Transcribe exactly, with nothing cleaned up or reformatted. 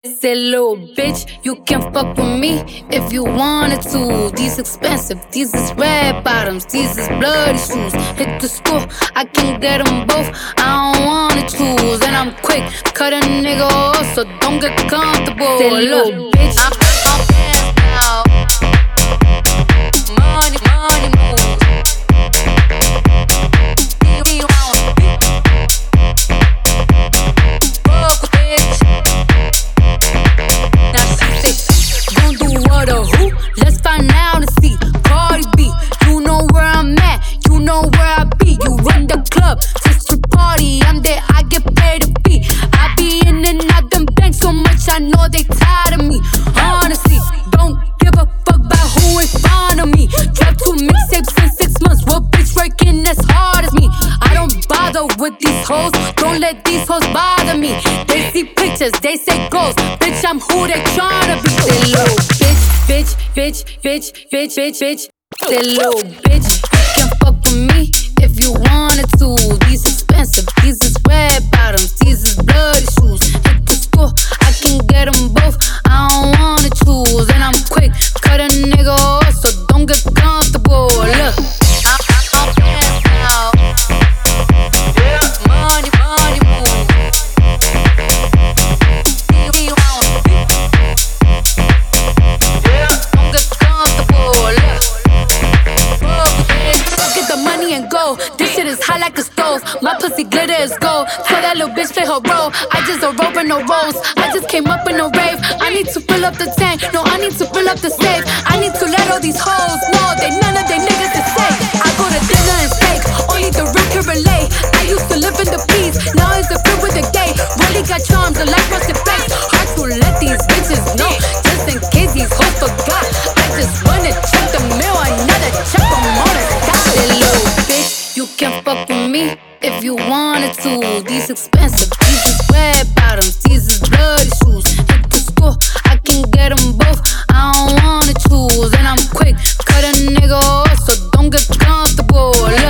Say, little bitch, you can fuck with me if you wanted to. These expensive, these is red bottoms, these is bloody shoes. Hit the school, I can get them both, I don't wanna choose. And I'm quick, cut a nigga off, so don't get comfortable. Say, little bitch, I'm, I'm pants now. Money, money moves. Let's find out and see. Cardi B, you know where I'm at, you know where I be. You run the club just to party, I'm there, I get paid to be. I be in and out them banks so much, I know they tired of me. Honestly, don't give a fuck about who in front of me. Drop two mixtapes in six months, what bitch working as hard as me? I don't bother with these hoes, don't let these hoes bother me. They see pictures, they say goals, bitch I'm who they tryna be. Say little bitch, bitch, bitch, bitch, bitch, bitch, bitch. Say little bitch, you can fuck with me if you wanted to. These expensive, these is red bottoms, these is bloody shoes. Hit the school, I can get them both, I don't wanna choose. And I'm quick, cut a nigga off, so don't get comfortable. Look, I'm, I'm, I'm pants now. Yeah, money, money move. And go. This shit is hot like a stove. My pussy glitter is gold. Tell that little bitch play her role. I just a rope and no rolls. I just came up in a rave. I need to fill up the tank. No, I need to fill up the safe. I need to let all these hoes know they none of they niggas is safe. I go to dinner and steak. Only the rich can relate. I used to live in the peace. Now it's the crib with the gay. Really got charms, a life rusted face. Hard to let these bitches know. Just in case these hoes forgot. I just wanna check the mail. Another check on all the sky. You can fuck with me if you wanted to. These expensive, these is red bottoms, these is bloody shoes. Hit the school, I can get them both, I don't wanna choose. And I'm quick, cut a nigga off, so don't get comfortable.